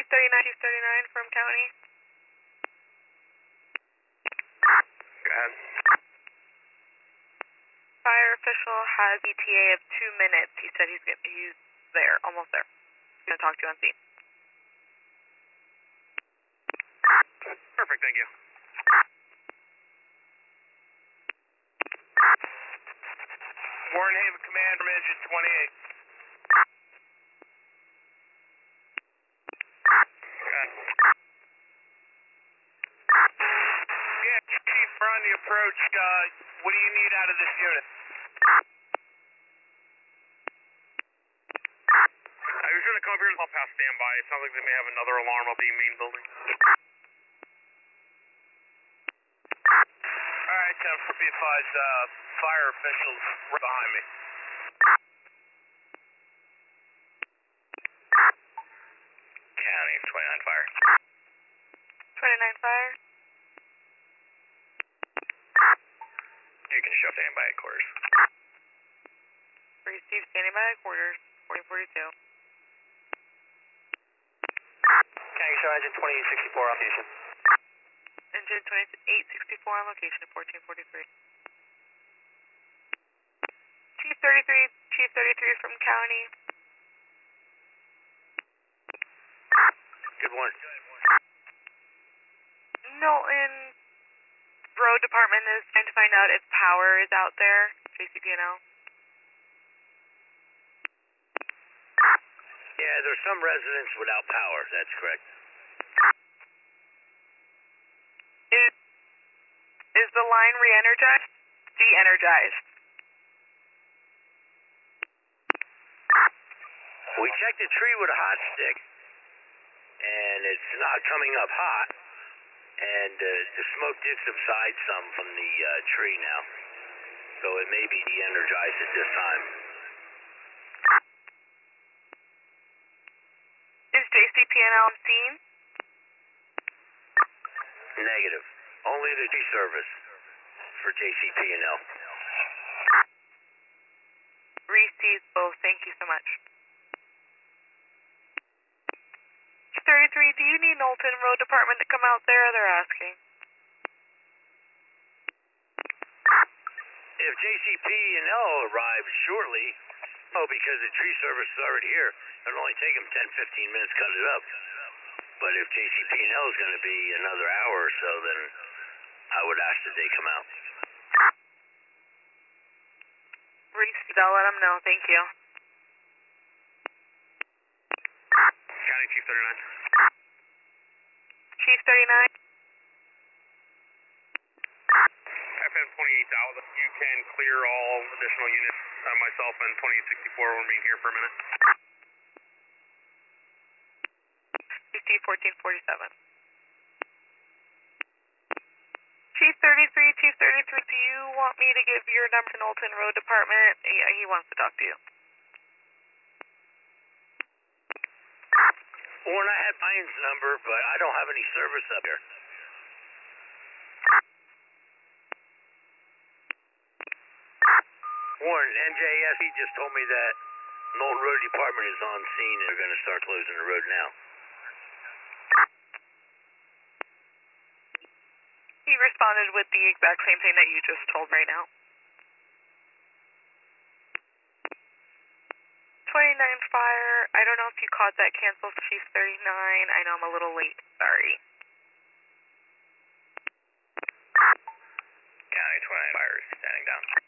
Chief 39 from county. Go ahead. Fire official has ETA of 2 minutes. He said he's there, almost there. He's going to talk to you on scene. Perfect, thank you. Warren Haven Command from Engine 28. Yeah, Chief, we're on the approach. What do you need out of this unit? I was going to come up here and I'll pass standby. It sounds like they may have another alarm up the main building. Alright, 10 for be advised, fire officials right behind me. County, 29 fire. 29 fire. You can show standby at quarters. Receive standing by at quarters, 1442. County, show engine 2864 on station. Engine 2864 on location at 1443. Chief 33 from county. Good morning. Knowlton Road Department is trying to find out if power is out there, JCP&L. Yeah, there's some residents without power, that's correct. Is the line re-energized? De-energized. We checked the tree with a hot stick, and it's not coming up hot, and the smoke did subside some from the tree now, so it may be de-energized at this time. Is JCP&L on scene? Negative. Only the tree service for JCP&L. Receive both. Thank you so much. 33, do you need Knowlton Road Department to come out there? They're asking. If JCP&L arrives shortly, because the tree service is already here, it'll only take them 10-15 minutes to cut it up. But if JCP&L is going to be another hour or so, then I would ask that they come out. Receive, I'll let them know. Thank you. County Chief 39. Chief 39. FM 28 out. You can clear all additional units. Myself and 2864 will remain here for a minute. PC 1447. Chief 33, do you want me to give your number to Knowlton Road Department? He wants to talk to you. Warren, I had Ryan's number, but I don't have any service up here. Warren, NJS, he just told me that Knowlton Road Department is on scene and they're going to start closing the road now. He responded with the exact same thing that you just told right now. 29 fire. I don't know if you caught that cancel, Chief 39. I know I'm a little late. Sorry. County 29 fire is standing down.